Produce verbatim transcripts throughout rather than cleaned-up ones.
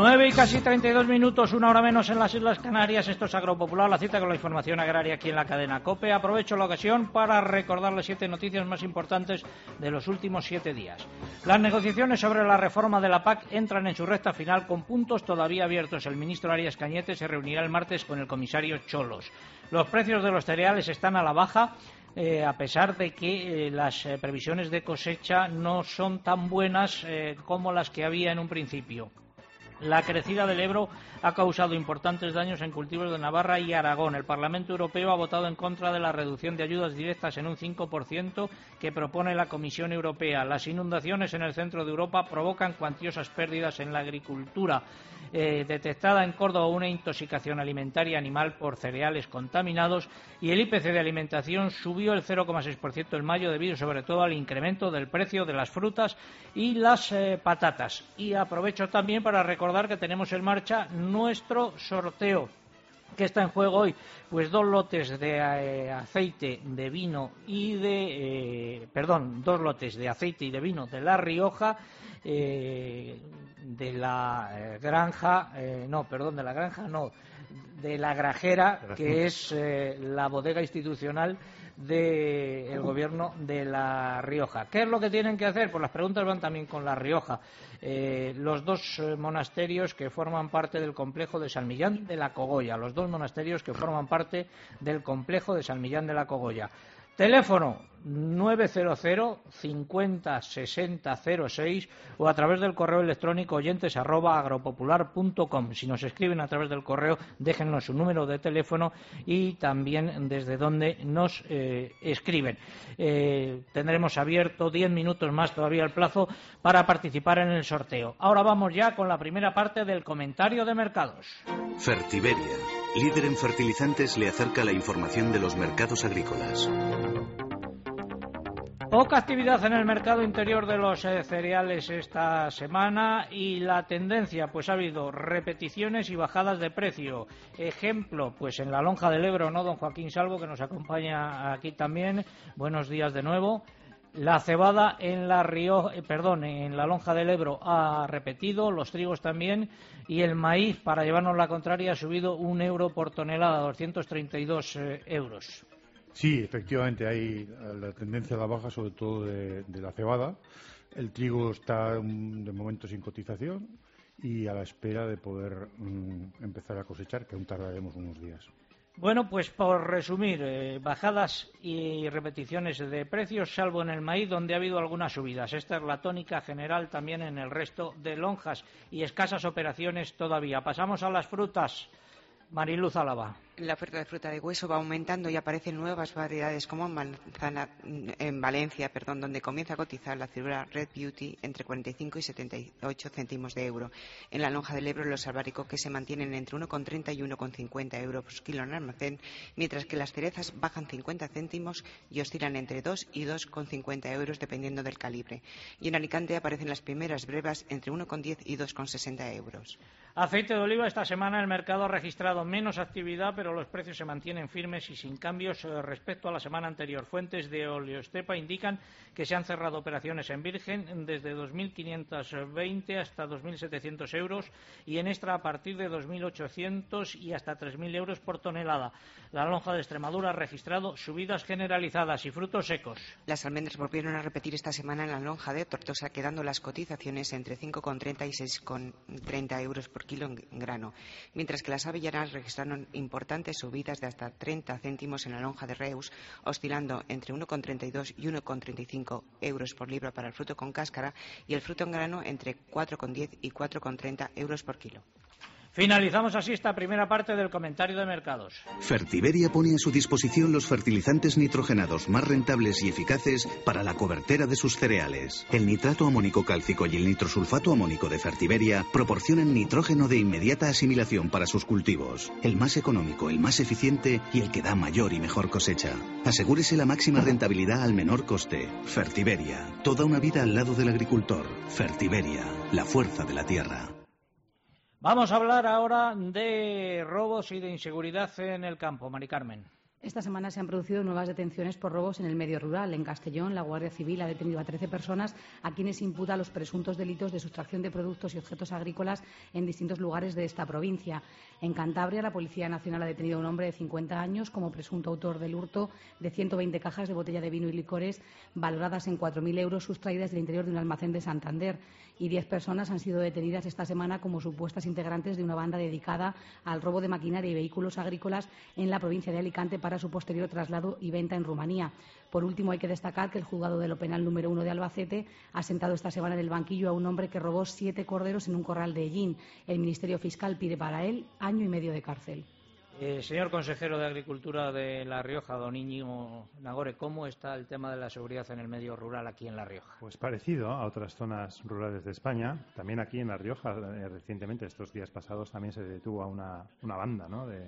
Nueve y casi treinta y dos minutos, una hora menos en las Islas Canarias. Esto es Agropopular, la cita con la información agraria aquí en la cadena COPE. Aprovecho la ocasión para recordarles siete noticias más importantes de los últimos siete días. Las negociaciones sobre la reforma de la P A C entran en su recta final con puntos todavía abiertos. El ministro Arias Cañete se reunirá el martes con el comisario Cholos. Los precios de los cereales están a la baja. Eh, a pesar de que eh, las eh, previsiones de cosecha no son tan buenas eh, como las que había en un principio. La crecida del Ebro ha causado importantes daños en cultivos de Navarra y Aragón. El Parlamento Europeo ha votado en contra de la reducción de ayudas directas en un cinco por ciento que propone la Comisión Europea. Las inundaciones en el centro de Europa provocan cuantiosas pérdidas en la agricultura. Eh, detectada en Córdoba una intoxicación alimentaria animal por cereales contaminados y el I P C de alimentación subió el cero coma seis por ciento en mayo debido sobre todo al incremento del precio de las frutas y las eh, patatas. Y aprovecho también para recordar que tenemos en marcha nuestro sorteo. ¿Qué está en juego hoy? Pues dos lotes de eh, aceite de vino y de... Eh, perdón, dos lotes de aceite y de vino de La Rioja, eh, de la eh, granja, eh, no, perdón, de la granja, no, de la Grajera, que es eh, la bodega institucional del gobierno de La Rioja. ¿Qué es lo que tienen que hacer? Pues las preguntas van también con La Rioja. Eh, los dos eh, monasterios que forman parte del complejo de San Millán de la Cogolla, los dos monasterios que forman parte del complejo de San Millán de la Cogolla. Teléfono nueve cero cero cincuenta sesenta cero seis o a través del correo electrónico oyentes arroba agropopular punto com. Si nos escriben a través del correo, déjennos su número de teléfono y también desde donde nos eh, escriben. Eh, tendremos abierto diez minutos más todavía el plazo para participar en el sorteo. Ahora vamos ya con la primera parte del comentario de mercados. Fertiberia, líder en fertilizantes, le acerca la información de los mercados agrícolas. Poca actividad en el mercado interior de los eh, cereales esta semana y la tendencia, pues ha habido repeticiones y bajadas de precio. Ejemplo, pues en la lonja del Ebro, ¿no, don Joaquín Salvo, que nos acompaña aquí también? Buenos días de nuevo. La cebada en la Río, eh, perdón, en la lonja del Ebro ha repetido, los trigos también, y el maíz, para llevarnos la contraria, ha subido un euro por tonelada, doscientos treinta y dos eh, euros. Sí, efectivamente, hay la tendencia a la baja, sobre todo de, de la cebada. El trigo está um, de momento sin cotización y a la espera de poder um, empezar a cosechar, que aún tardaremos unos días. Bueno, pues por resumir, eh, bajadas y repeticiones de precios, salvo en el maíz, donde ha habido algunas subidas. Esta es la tónica general también en el resto de lonjas y escasas operaciones todavía. Pasamos a las frutas. Mariluz Álava. La oferta de fruta de hueso va aumentando y aparecen nuevas variedades como en, manzana, en Valencia, perdón, donde comienza a cotizar la figura Red Beauty entre cuarenta y cinco y setenta y ocho céntimos de euro. En la lonja del Ebro los albaricoques se mantienen entre uno con treinta y uno con cincuenta euros por kilo en almacén, mientras que las cerezas bajan cincuenta céntimos y oscilan entre dos y dos con cincuenta euros dependiendo del calibre. Y en Alicante aparecen las primeras brevas entre uno con diez y dos con sesenta euros. Aceite de oliva. Esta semana el mercado ha registrado menos actividad, pero los precios se mantienen firmes y sin cambios respecto a la semana anterior. Fuentes de Oleostepa indican que se han cerrado operaciones en virgen desde dos mil quinientos veinte hasta dos mil setecientos euros y en extra a partir de dos mil ochocientos y hasta tres mil euros por tonelada. La lonja de Extremadura ha registrado subidas generalizadas. Y frutos secos. Las almendras volvieron a repetir esta semana en la lonja de Tortosa, quedando las cotizaciones entre cinco con treinta y seis con treinta euros por kilo en grano, mientras que las avellanas registraron importantes subidas de hasta treinta céntimos en la lonja de Reus, oscilando entre uno con treinta y dos y uno con treinta y cinco euros por libra para el fruto con cáscara y el fruto en grano entre cuatro con diez y cuatro con treinta euros por kilo. Finalizamos así esta primera parte del comentario de mercados. Fertiberia pone a su disposición los fertilizantes nitrogenados más rentables y eficaces para la cobertera de sus cereales. El nitrato amónico cálcico y el nitrosulfato amónico de Fertiberia proporcionan nitrógeno de inmediata asimilación para sus cultivos. El más económico, el más eficiente y el que da mayor y mejor cosecha. Asegúrese la máxima rentabilidad al menor coste. Fertiberia, toda una vida al lado del agricultor. Fertiberia, la fuerza de la tierra. Vamos a hablar ahora de robos y de inseguridad en el campo. Mari Carmen. Esta semana se han producido nuevas detenciones por robos en el medio rural. En Castellón, la Guardia Civil ha detenido a trece personas a quienes imputa los presuntos delitos de sustracción de productos y objetos agrícolas en distintos lugares de esta provincia. En Cantabria, la Policía Nacional ha detenido a un hombre de cincuenta años como presunto autor del hurto de ciento veinte cajas de botella de vino y licores valoradas en cuatro mil euros sustraídas del interior de un almacén de Santander. Y diez personas han sido detenidas esta semana como supuestas integrantes de una banda dedicada al robo de maquinaria y vehículos agrícolas en la provincia de Alicante para su posterior traslado y venta en Rumanía. Por último, hay que destacar que el juzgado de lo penal número uno de Albacete ha sentado esta semana en el banquillo a un hombre que robó siete corderos en un corral de Ellín. El Ministerio Fiscal pide para él año y medio de cárcel. Eh, señor consejero de Agricultura de La Rioja, don Íñigo Nagore, ¿cómo está el tema de la seguridad en el medio rural aquí en La Rioja? Pues parecido a otras zonas rurales de España. También aquí en La Rioja, eh, recientemente, estos días pasados, también se detuvo a una, una banda, ¿no?, de,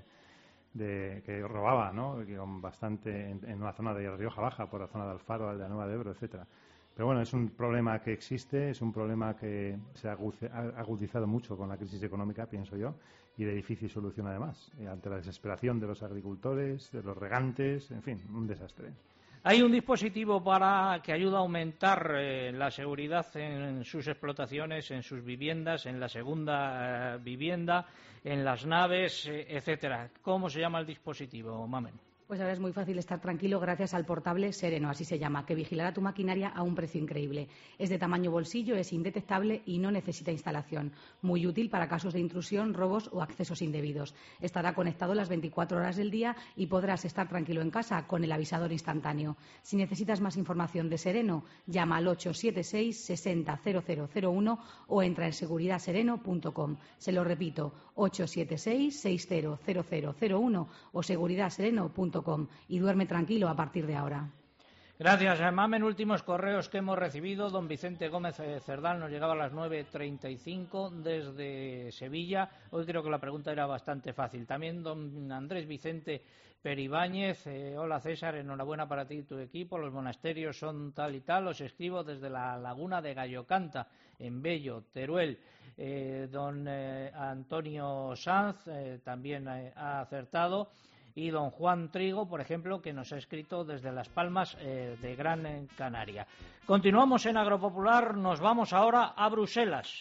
de, que robaba, ¿no?, que con bastante en, en una zona de La Rioja Baja, por la zona de Alfaro, de la Nueva de Ebro, etcétera. Pero bueno, es un problema que existe, es un problema que se ha agudizado mucho con la crisis económica, pienso yo, y de difícil solución además, ante la desesperación de los agricultores, de los regantes, en fin, un desastre. Hay un dispositivo para que ayuda a aumentar eh, la seguridad en sus explotaciones, en sus viviendas, en la segunda eh, vivienda, en las naves, eh, etcétera. ¿Cómo se llama el dispositivo, Mamen? Pues ahora es muy fácil estar tranquilo gracias al portable Sereno, así se llama, que vigilará tu maquinaria a un precio increíble. Es de tamaño bolsillo, es indetectable y no necesita instalación. Muy útil para casos de intrusión, robos o accesos indebidos. Estará conectado las veinticuatro horas del día y podrás estar tranquilo en casa con el avisador instantáneo. Si necesitas más información de Sereno, llama al ocho siete seis, seis cero cero cero cero uno o entra en seguridad sereno punto com. Se lo repito, ocho siete seis, seis cero cero cero cero uno o seguridad sereno punto com y duerme tranquilo a partir de ahora. Gracias, Mamen. Últimos correos que hemos recibido. Don Vicente Gómez Cerdán nos llegaba a las nueve treinta y cinco desde Sevilla. Hoy creo que la pregunta era bastante fácil. También don Andrés Vicente Peribáñez. Eh, hola César, enhorabuena para ti y tu equipo. Los monasterios son tal y tal. Os escribo desde la laguna de Gallocanta, en Bello, Teruel. Eh, don eh, Antonio Sanz eh, también eh, ha acertado. Y don Juan Trigo, por ejemplo, que nos ha escrito desde Las Palmas eh, de Gran Canaria. Continuamos en Agropopular, nos vamos ahora a Bruselas.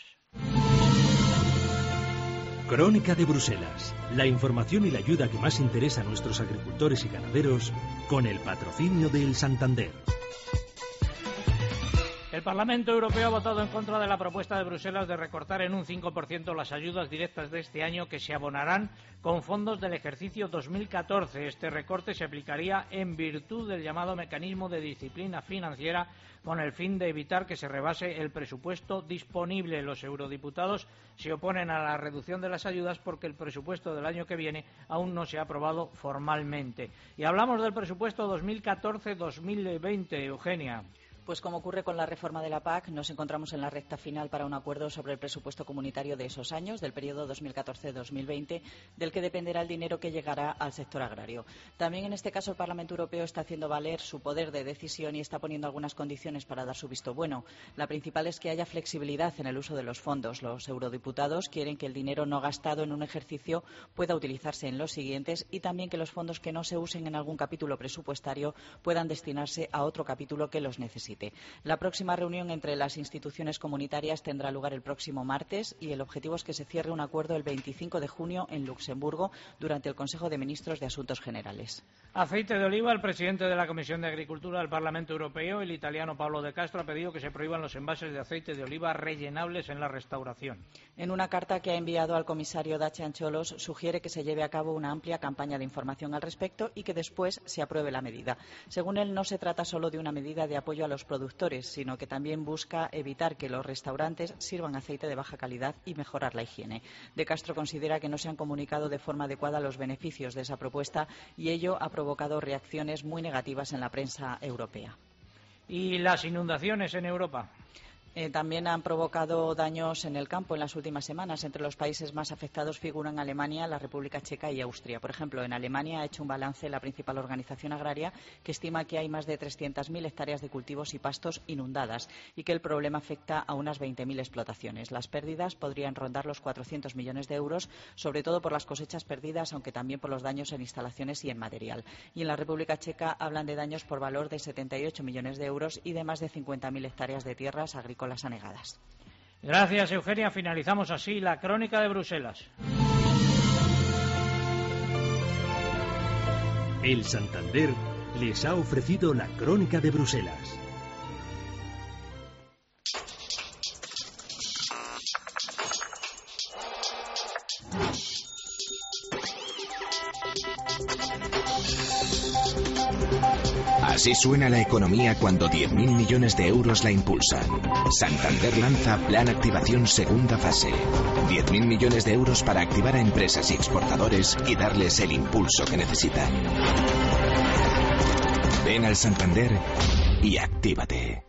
Crónica de Bruselas, la información y la ayuda que más interesa a nuestros agricultores y ganaderos, con el patrocinio del Santander. El Parlamento Europeo ha votado en contra de la propuesta de Bruselas de recortar en un cinco por ciento las ayudas directas de este año que se abonarán con fondos del ejercicio dos mil catorce. Este recorte se aplicaría en virtud del llamado mecanismo de disciplina financiera con el fin de evitar que se rebase el presupuesto disponible. Los eurodiputados se oponen a la reducción de las ayudas porque el presupuesto del año que viene aún no se ha aprobado formalmente. Y hablamos del presupuesto dos mil catorce dos mil veinte, Eugenia. Pues como ocurre con la reforma de la P A C, nos encontramos en la recta final para un acuerdo sobre el presupuesto comunitario de esos años, del periodo dos mil catorce dos mil veinte, del que dependerá el dinero que llegará al sector agrario. También en este caso el Parlamento Europeo está haciendo valer su poder de decisión y está poniendo algunas condiciones para dar su visto bueno. La principal es que haya flexibilidad en el uso de los fondos. Los eurodiputados quieren que el dinero no gastado en un ejercicio pueda utilizarse en los siguientes y también que los fondos que no se usen en algún capítulo presupuestario puedan destinarse a otro capítulo que los necesite. La próxima reunión entre las instituciones comunitarias tendrá lugar el próximo martes y el objetivo es que se cierre un acuerdo el veinticinco de junio en Luxemburgo durante el Consejo de Ministros de Asuntos Generales. Aceite de oliva. El presidente de la Comisión de Agricultura del Parlamento Europeo, el italiano Paolo De Castro, ha pedido que se prohíban los envases de aceite de oliva rellenables en la restauración. En una carta que ha enviado al comisario Dacian Ciolos, sugiere que se lleve a cabo una amplia campaña de información al respecto y que después se apruebe la medida. Según él, no se trata solo de una medida de apoyo a los productores, sino que también busca evitar que los restaurantes sirvan aceite de baja calidad y mejorar la higiene. De Castro considera que no se han comunicado de forma adecuada los beneficios de esa propuesta y ello ha provocado reacciones muy negativas en la prensa europea. ¿Y las inundaciones en Europa? Eh, también han provocado daños en el campo en las últimas semanas. Entre los países más afectados figuran Alemania, la República Checa y Austria. Por ejemplo, en Alemania ha hecho un balance la principal organización agraria que estima que hay más de trescientas mil hectáreas de cultivos y pastos inundadas y que el problema afecta a unas veinte mil explotaciones. Las pérdidas podrían rondar los cuatrocientos millones de euros, sobre todo por las cosechas perdidas, aunque también por los daños en instalaciones y en material. Y en la República Checa hablan de daños por valor de setenta y ocho millones de euros y de más de cincuenta mil hectáreas de tierras agrícolas las anegadas. Gracias, Eugenia. Finalizamos así la crónica de Bruselas. El Santander les ha ofrecido la crónica de Bruselas. Así suena la economía cuando diez mil millones de euros la impulsan. Santander lanza Plan Activación segunda fase. diez mil millones de euros para activar a empresas y exportadores y darles el impulso que necesitan. Ven al Santander y actívate.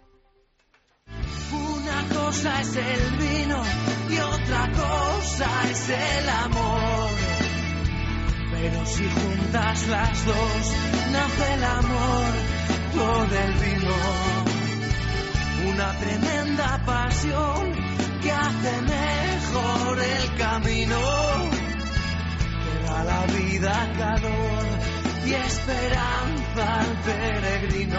Una cosa es el vino y otra cosa es el amor. Pero si juntas las dos, nace el amor por el vino. Una tremenda pasión que hace mejor el camino. Que da la vida calor y esperanza al peregrino.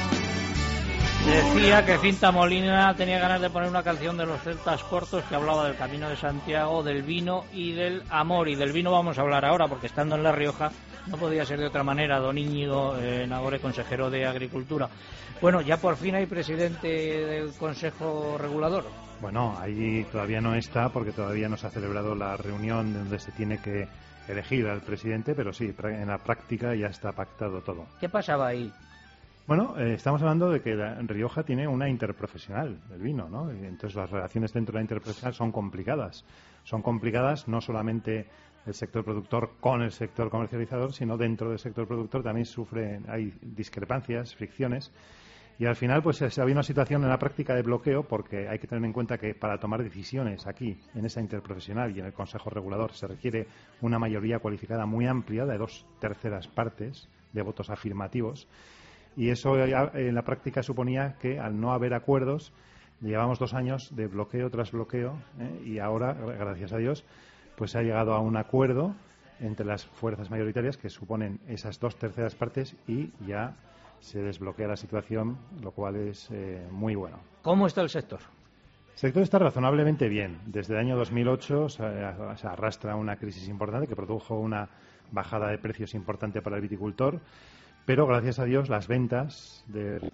Decía que Cinta Molina tenía ganas de poner una canción de los celtas cortos que hablaba del Camino de Santiago, del vino y del amor. Y del vino vamos a hablar ahora, porque estando en La Rioja no podía ser de otra manera. Don Íñigo eh, Nagore, consejero de Agricultura. Bueno, ya por fin hay presidente del Consejo Regulador. Bueno, ahí todavía no está, porque todavía no se ha celebrado la reunión donde se tiene que elegir al presidente, pero sí, en la práctica ya está pactado todo. ¿Qué pasaba ahí? Bueno, eh, estamos hablando de que la Rioja tiene una interprofesional del vino, ¿no? Y entonces las relaciones dentro de la interprofesional son complicadas. Son complicadas no solamente el sector productor con el sector comercializador, sino dentro del sector productor también sufre, hay discrepancias, fricciones. Y al final, pues se había una situación en la práctica de bloqueo, porque hay que tener en cuenta que para tomar decisiones aquí, en esa interprofesional y en el Consejo Regulador, se requiere una mayoría cualificada muy amplia de dos terceras partes de votos afirmativos. Y eso en la práctica suponía que, al no haber acuerdos, llevamos dos años de bloqueo tras bloqueo, ¿eh? Y ahora, gracias a Dios, pues se ha llegado a un acuerdo entre las fuerzas mayoritarias que suponen esas dos terceras partes y ya se desbloquea la situación, lo cual es eh, muy bueno. ¿Cómo está el sector? El sector está razonablemente bien. Desde el año dos mil ocho se, se arrastra una crisis importante que produjo una bajada de precios importante para el viticultor. Pero, gracias a Dios, las ventas de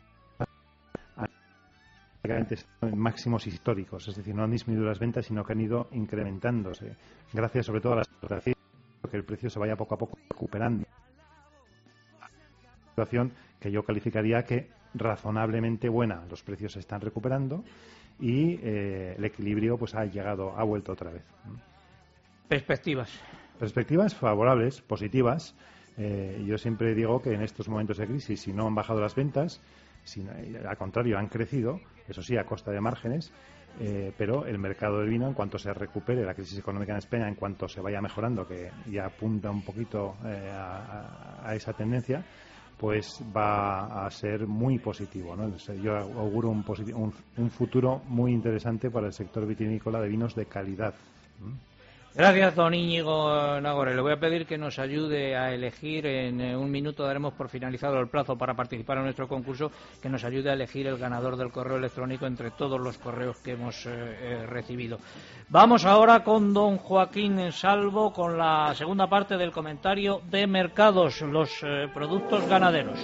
en máximos históricos. Es decir, no han disminuido las ventas, sino que han ido incrementándose. Gracias, sobre todo, a la situación, que el precio se vaya poco a poco recuperando. Situación que yo calificaría que razonablemente buena. Los precios se están recuperando y eh, el equilibrio pues ha llegado, ha vuelto otra vez. Perspectivas. Perspectivas favorables, positivas. Eh, yo siempre digo que en estos momentos de crisis, si no han bajado las ventas, si, al contrario, han crecido, eso sí, a costa de márgenes, eh, pero el mercado del vino, en cuanto se recupere la crisis económica en España, en cuanto se vaya mejorando, que ya apunta un poquito eh, a, a, a esa tendencia, pues va a ser muy positivo, ¿no? Yo auguro un, un, un futuro muy interesante para el sector vitivinícola de vinos de calidad. Gracias, don Íñigo Nagore. Le voy a pedir que nos ayude a elegir, en un minuto daremos por finalizado el plazo para participar en nuestro concurso, que nos ayude a elegir el ganador del correo electrónico entre todos los correos que hemos eh, recibido. Vamos ahora con don Joaquín Salvo, con la segunda parte del comentario de mercados, los eh, productos ganaderos.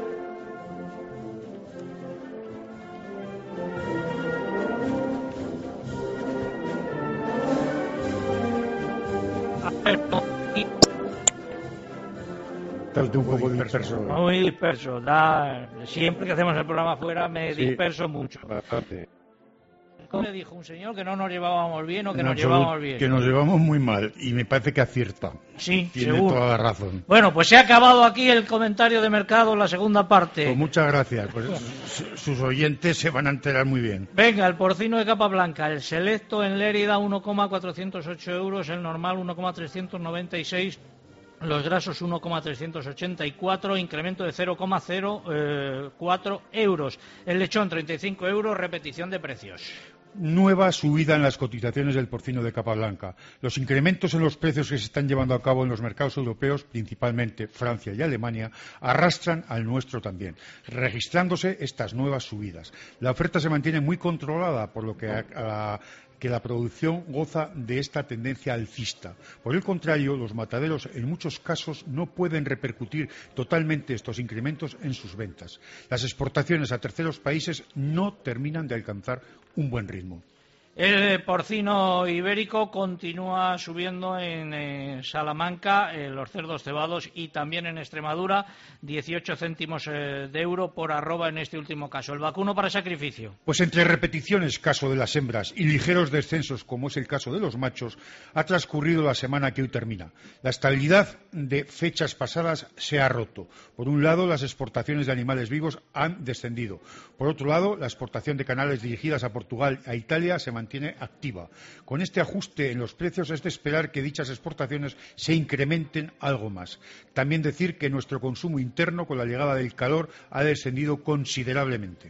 Un poco disperso. Muy disperso. Da, siempre que hacemos el programa afuera me sí, disperso mucho. Bastante. ¿Cómo le dijo un señor que no nos llevábamos bien o que En nos absoluto, llevábamos bien? Que nos llevamos muy mal, y me parece que acierta. Sí, Tiene seguro. toda la razón. Bueno, pues se ha acabado aquí el comentario de mercado, la segunda parte. Pues muchas gracias. Pues su- sus oyentes se van a enterar muy bien. Venga, el porcino de capa blanca, el selecto en Lérida uno coma cuatrocientos ocho euros, el normal uno coma trescientos noventa y seis, los grasos uno coma trescientos ochenta y cuatro, incremento de cero coma cero cuatro euros, el lechón treinta y cinco euros, repetición de precios. Nueva subida en las cotizaciones del porcino de capa blanca. Los incrementos en los precios que se están llevando a cabo en los mercados europeos, principalmente Francia y Alemania, arrastran al nuestro también, registrándose estas nuevas subidas. La oferta se mantiene muy controlada, por lo que a, a, que la producción goza de esta tendencia alcista. Por el contrario, los mataderos en muchos casos no pueden repercutir totalmente estos incrementos en sus ventas. Las exportaciones a terceros países no terminan de alcanzar un buen ritmo. El porcino ibérico continúa subiendo en eh, Salamanca, eh, los cerdos cebados, y también en Extremadura, dieciocho céntimos eh, de euro por arroba en este último caso. El vacuno para sacrificio. Pues entre repeticiones, caso de las hembras, y ligeros descensos, como es el caso de los machos, ha transcurrido la semana que hoy termina. La estabilidad de fechas pasadas se ha roto. Por un lado, las exportaciones de animales vivos han descendido. Por otro lado, la exportación de canales dirigidas a Portugal e Italia se mantiene activa. Con este ajuste en los precios es de esperar que dichas exportaciones se incrementen algo más. También decir que nuestro consumo interno, con la llegada del calor, ha descendido considerablemente.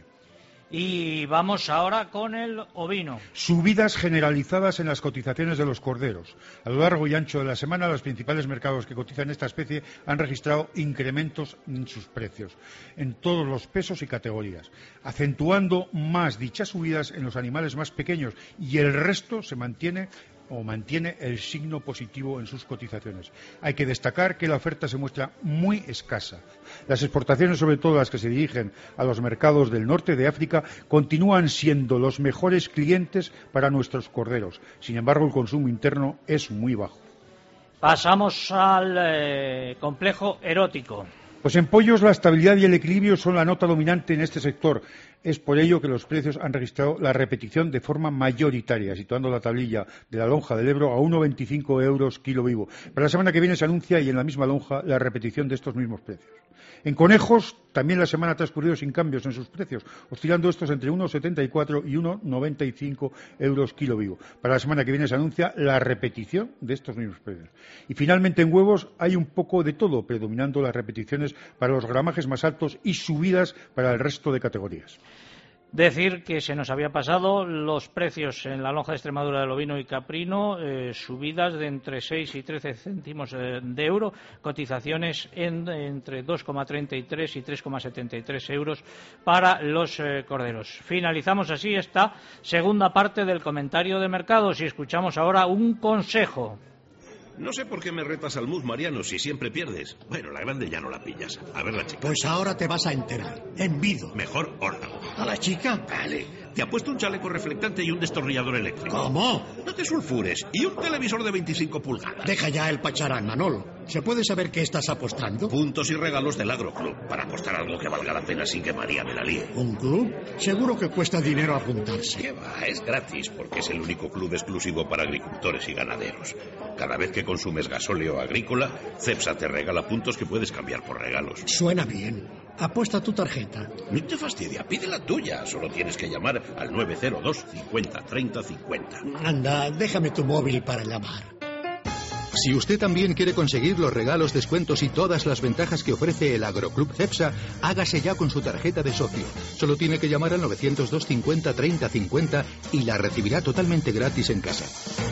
Y vamos ahora con el ovino. Subidas generalizadas en las cotizaciones de los corderos. A lo largo y ancho de la semana, los principales mercados que cotizan esta especie han registrado incrementos en sus precios, en todos los pesos y categorías, acentuando más dichas subidas en los animales más pequeños, y el resto se mantiene o mantiene el signo positivo en sus cotizaciones. Hay que destacar que la oferta se muestra muy escasa. Las exportaciones, sobre todo las que se dirigen a los mercados del norte de África, continúan siendo los mejores clientes para nuestros corderos. Sin embargo, el consumo interno es muy bajo. Pasamos al eh, complejo erótico. Pues en pollos la estabilidad y el equilibrio son la nota dominante en este sector. Es por ello que los precios han registrado la repetición de forma mayoritaria, situando la tablilla de la lonja del Ebro a uno coma veinticinco euros kilo vivo. Para la semana que viene se anuncia, y en la misma lonja, la repetición de estos mismos precios. En conejos, también la semana ha transcurrido sin cambios en sus precios, oscilando estos entre uno coma setenta y cuatro y uno coma noventa y cinco euros kilo vivo. Para la semana que viene se anuncia la repetición de estos mismos precios. Y finalmente en huevos hay un poco de todo, predominando las repeticiones para los gramajes más altos y subidas para el resto de categorías. Decir que se nos había pasado los precios en la lonja de Extremadura del ovino y caprino, eh, subidas de entre seis y trece céntimos eh, de euro, cotizaciones en, entre dos coma treinta y tres y tres coma setenta y tres euros para los eh, corderos. Finalizamos así esta segunda parte del comentario de mercados y escuchamos ahora un consejo. No sé por qué me retas al mus, Mariano, si siempre pierdes. Bueno, la grande ya no la pillas. A ver la chica. Pues ahora te vas a enterar. Envido. Mejor órdago. ¿A la chica? Vale. Te ha puesto un chaleco reflectante y un destornillador eléctrico. ¿Cómo? No te sulfures. Y un televisor de veinticinco pulgadas. Deja ya el pacharán, Manolo. ¿Se puede saber qué estás apostando? Puntos y regalos del Agroclub. Para apostar algo que valga la pena sin que María me la líe. ¿Un club? Seguro que cuesta dinero apuntarse. ¿Qué va? Es gratis, porque es el único club exclusivo para agricultores y ganaderos. Cada vez que consumes gasóleo agrícola, Cepsa te regala puntos que puedes cambiar por regalos. Suena bien. Apuesta tu tarjeta. No te fastidia, pide la tuya. Solo tienes que llamar al nueve cero dos cincuenta treinta cincuenta. Anda, déjame tu móvil para llamar. Si usted también quiere conseguir los regalos, descuentos y todas las ventajas que ofrece el Agroclub Cepsa, hágase ya con su tarjeta de socio. Solo tiene que llamar al nueve cero dos cincuenta treinta cincuenta y la recibirá totalmente gratis en casa.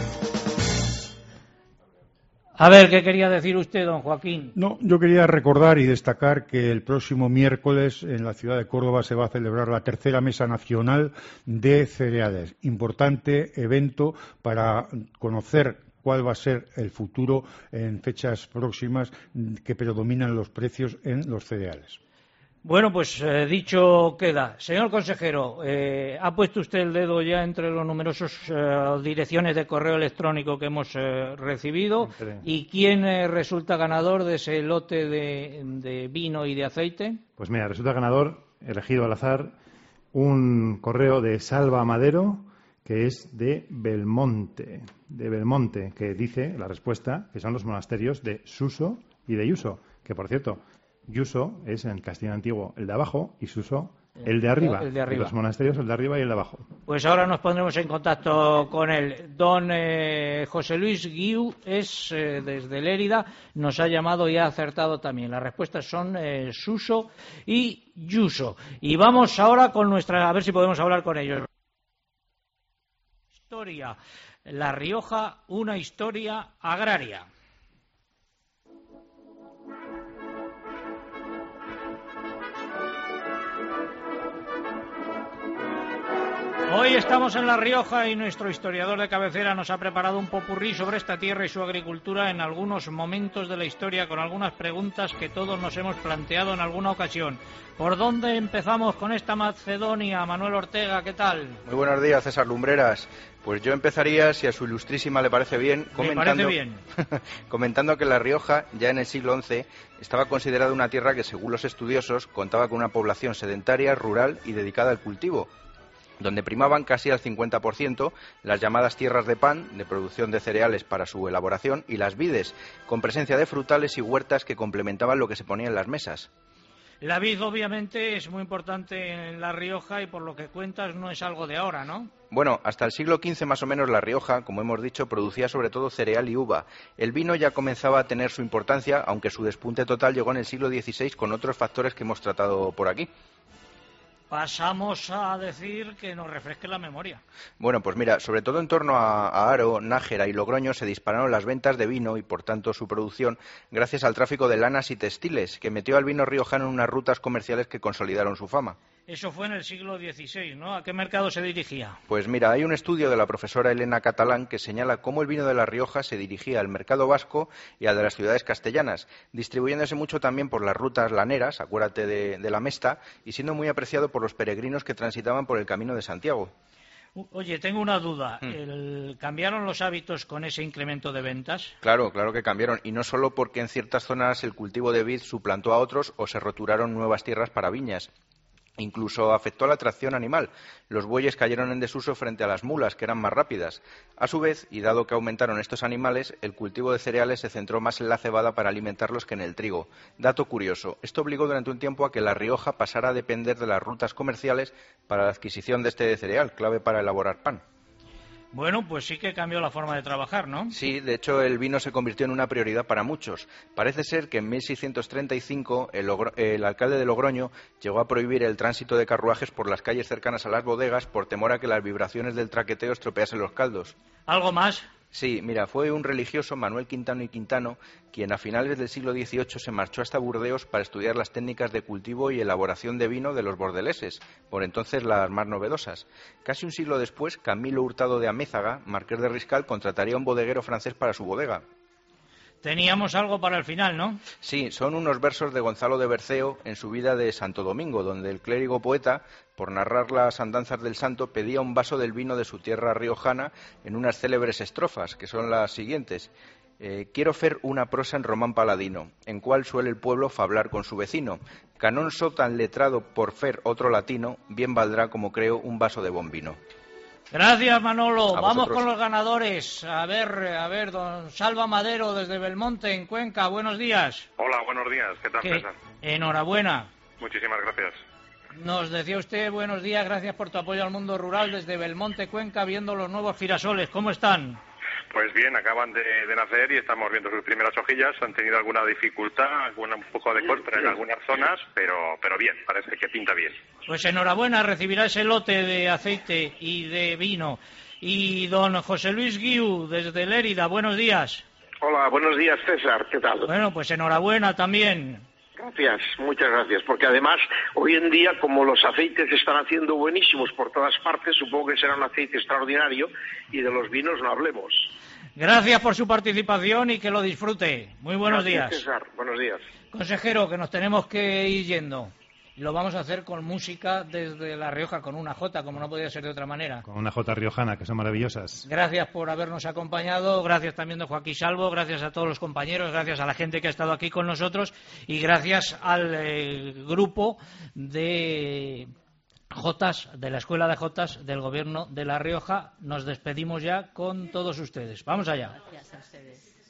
A ver, ¿qué quería decir usted, don Joaquín? No, yo quería recordar y destacar que el próximo miércoles en la ciudad de Córdoba se va a celebrar la tercera Mesa Nacional de Cereales. Importante evento para conocer cuál va a ser el futuro en fechas próximas que predominan los precios en los cereales. Bueno, pues eh, dicho queda. Señor consejero, eh, ¿ha puesto usted el dedo ya entre los numerosos eh, direcciones de correo electrónico que hemos eh, recibido? Entre... ¿Y quién eh, resulta ganador de ese lote de, de vino y de aceite? Pues mira, resulta ganador, elegido al azar, un correo de Salva Madero, que es de Belmonte, de Belmonte, que dice, la respuesta, que son los monasterios de Suso y de Iuso, que por cierto, Iuso es en castellano antiguo el de abajo y Suso el de arriba. El de arriba. Los monasterios el de arriba y el de abajo. Pues ahora nos pondremos en contacto con él. Don eh, José Luis Guiu es eh, desde Lérida, nos ha llamado y ha acertado también. Las respuestas son eh, Suso y Iuso. Y vamos ahora con nuestra, a ver si podemos hablar con ellos. Historia. La Rioja, una historia agraria. Hoy estamos en La Rioja y nuestro historiador de cabecera nos ha preparado un popurrí sobre esta tierra y su agricultura en algunos momentos de la historia, con algunas preguntas que todos nos hemos planteado en alguna ocasión. ¿Por dónde empezamos con esta Macedonia? Manuel Ortega, ¿qué tal? Muy buenos días, César Lumbreras. Pues yo empezaría, si a su ilustrísima le parece bien, comentando, Me parece bien. comentando que La Rioja, ya en el siglo once, estaba considerada una tierra que, según los estudiosos, contaba con una población sedentaria, rural y dedicada al cultivo, donde primaban casi al cincuenta por ciento las llamadas tierras de pan, de producción de cereales para su elaboración, y las vides, con presencia de frutales y huertas que complementaban lo que se ponía en las mesas. La vid, obviamente, es muy importante en La Rioja y por lo que cuentas no es algo de ahora, ¿no? Bueno, hasta el siglo quince más o menos La Rioja, como hemos dicho, producía sobre todo cereal y uva. El vino ya comenzaba a tener su importancia, aunque su despunte total llegó en el siglo dieciséis con otros factores que hemos tratado por aquí. Pasamos a decir que nos refresque la memoria. Bueno, pues mira, sobre todo en torno a, a Haro, Nájera y Logroño se dispararon las ventas de vino y, por tanto, su producción, gracias al tráfico de lanas y textiles, que metió al vino riojano en unas rutas comerciales que consolidaron su fama. Eso fue en el siglo dieciséis, ¿no? ¿A qué mercado se dirigía? Pues mira, hay un estudio de la profesora Elena Catalán que señala cómo el vino de La Rioja se dirigía al mercado vasco y al de las ciudades castellanas, distribuyéndose mucho también por las rutas laneras, acuérdate de, de la Mesta, y siendo muy apreciado por los peregrinos que transitaban por el Camino de Santiago. Oye, tengo una duda. Hmm. ¿El... ¿Cambiaron los hábitos con ese incremento de ventas? Claro, claro que cambiaron, y no solo porque en ciertas zonas el cultivo de vid suplantó a otros o se roturaron nuevas tierras para viñas. Incluso afectó a la tracción animal. Los bueyes cayeron en desuso frente a las mulas, que eran más rápidas. A su vez, y dado que aumentaron estos animales, el cultivo de cereales se centró más en la cebada para alimentarlos que en el trigo. Dato curioso, esto obligó durante un tiempo a que La Rioja pasara a depender de las rutas comerciales para la adquisición de este cereal, clave para elaborar pan. Bueno, pues sí que cambió la forma de trabajar, ¿no? Sí, de hecho el vino se convirtió en una prioridad para muchos. Parece ser que en mil seiscientos treinta y cinco el, el alcalde de Logroño llegó a prohibir el tránsito de carruajes por las calles cercanas a las bodegas por temor a que las vibraciones del traqueteo estropeasen los caldos. ¿Algo más? Sí, mira, fue un religioso, Manuel Quintano y Quintano, quien a finales del siglo dieciocho se marchó hasta Burdeos para estudiar las técnicas de cultivo y elaboración de vino de los bordeleses, por entonces las más novedosas. Casi un siglo después, Camilo Hurtado de Amézaga, marqués de Riscal, contrataría a un bodeguero francés para su bodega. Teníamos algo para el final, ¿no? Sí, son unos versos de Gonzalo de Berceo en su vida de Santo Domingo, donde el clérigo poeta, por narrar las andanzas del santo, pedía un vaso del vino de su tierra riojana en unas célebres estrofas, que son las siguientes. Eh, quiero fer una prosa en román paladino, en cual suele el pueblo fablar con su vecino. Canón so tan letrado por fer otro latino, bien valdrá, como creo, un vaso de buen vino. Gracias, Manolo. A Vamos vosotros. con los ganadores. A ver, a ver, don Salva Madero desde Belmonte, en Cuenca. Buenos días. Hola, buenos días. ¿Qué tal, Que- César? Enhorabuena. Muchísimas gracias. Nos decía usted buenos días, gracias por tu apoyo al mundo rural desde Belmonte, Cuenca, viendo los nuevos girasoles. ¿Cómo están? Pues bien, acaban de, de nacer y estamos viendo sus primeras hojillas. Han tenido alguna dificultad, alguna, un poco de costra en algunas zonas, pero, pero bien, parece que pinta bien. Pues enhorabuena, recibirá ese lote de aceite y de vino. Y don José Luis Guiu, desde Lérida, buenos días. Hola, buenos días, César. ¿Qué tal? Bueno, pues enhorabuena también. Gracias, muchas gracias. Porque además, hoy en día, como los aceites se están haciendo buenísimos por todas partes, supongo que será un aceite extraordinario y de los vinos no hablemos. Gracias por su participación y que lo disfrute. Muy buenos Gracias, días. César. Buenos días. Consejero, que nos tenemos que ir yendo. Lo vamos a hacer con música desde La Rioja, con una jota, como no podía ser de otra manera. Con una jota riojana, que son maravillosas. Gracias por habernos acompañado, gracias también don Joaquín Salvo, gracias a todos los compañeros, gracias a la gente que ha estado aquí con nosotros y gracias al eh, grupo de Jotas, de la Escuela de Jotas del Gobierno de La Rioja. Nos despedimos ya con todos ustedes. Vamos allá. Gracias a ustedes.